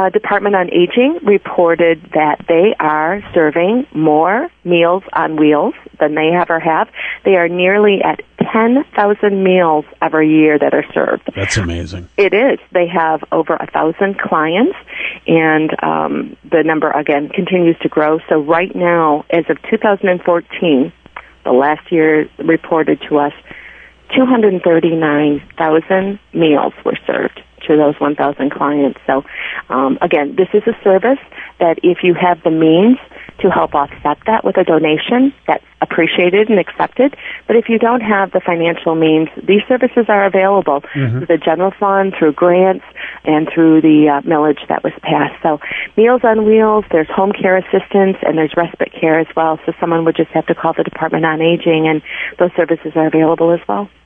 Department on Aging reported that they are serving more Meals on Wheels than they ever have. They are nearly at 10,000 meals every year that are served. That's amazing. It is. They have over 1,000 clients, and the number, again, continues to grow. So right now, as of 2014, the last year reported to us, 239,000 meals were served to those 1,000 clients. So, again, this is a service that if you have the means to help offset that with a donation, that's appreciated and accepted. But if you don't have the financial means, these services are available through the general fund, through grants, and through the millage that was passed. So Meals on Wheels, there's home care assistance, and there's respite care as well. So someone would just have to call the Department on Aging, and those services are available as well.